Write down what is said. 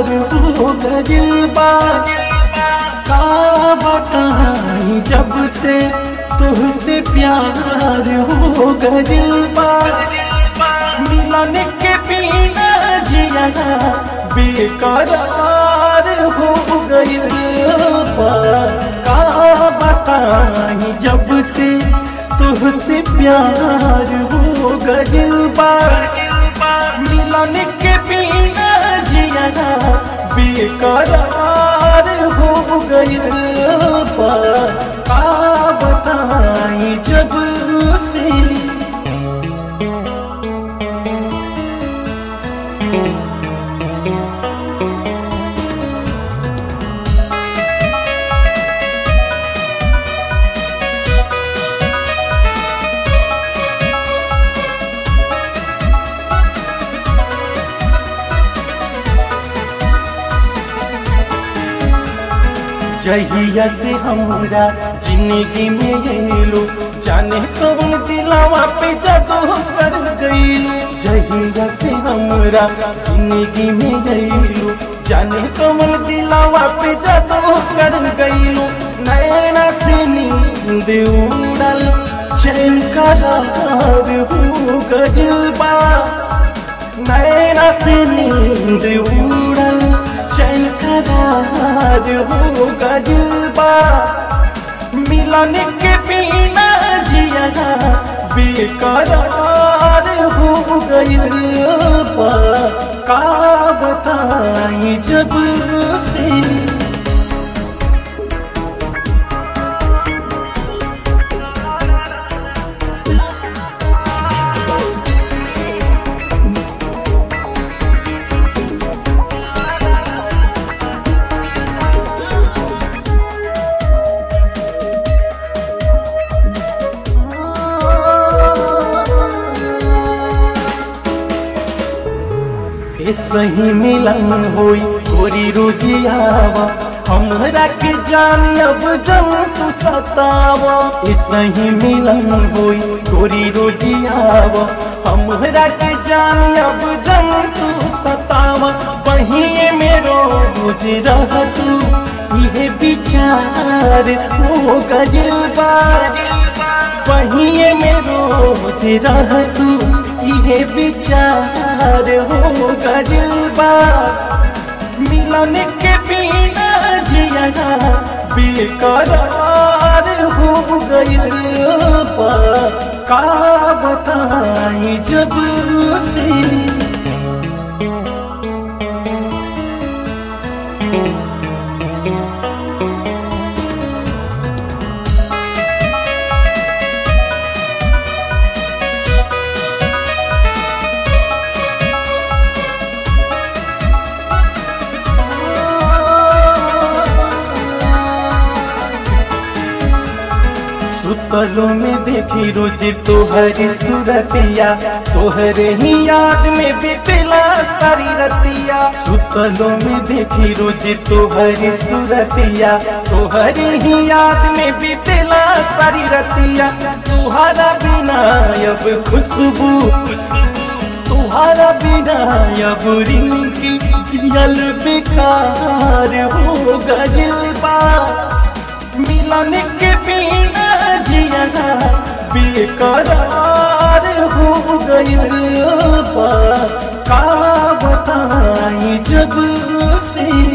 हो गइल बा। का बताई जब से तुझसे प्यार हो गइल बा। मिलन के बिना जिया बेकरार हो गइल बा। का बताई जब से तुझसे प्यार हो गइल बा। मिलन के बिना जिया बेकरार हो गइल बा। का बताई जब से जहिया से हमरा जिंदगी में एलो जाने कौन दिलावा पे जादू कर गइलो। जहिया से हमरा जिंदगी में एलो जाने कौन दिलावा पे जादू कर गइलो। नैना से नींद उड़ल चैन करार हो गइल बा। नैना से नींद उड़ल चैन करार हो गइल बा। मिलन के बिना जिया बेकरार हो गइल बा। का बताई जब से सही मिलन होई गोरी रोजियावा। हमरा के जानी अब जब तू सतावा। सही मिलन होई गोरी रोजियावा। हमरा के जानी अब जब तू सतावा। बहिए में रोज रह तू ये विचार हो गइल बा। बहिए में रोज रह तू ये विचार हो गइल बा। मिलन के बिना जिया बेकरार हो गइल बा। का बताई जब से सुतलों में देखी रोज तोहरी सूरतिया। तोहरे ही याद में बीतेला सारी रतिया। सुतलों में देखी रोज तोहरी सूरतिया। तोहरी ही याद में बीतेला सारी रतिया। तुहारा बिना अब खुशबू तुहारा बिना अब रिंकी जियल बेकार हो गइल बा। मिलन के बिना जिया बेकरार हो गइल बा। का बताई जब से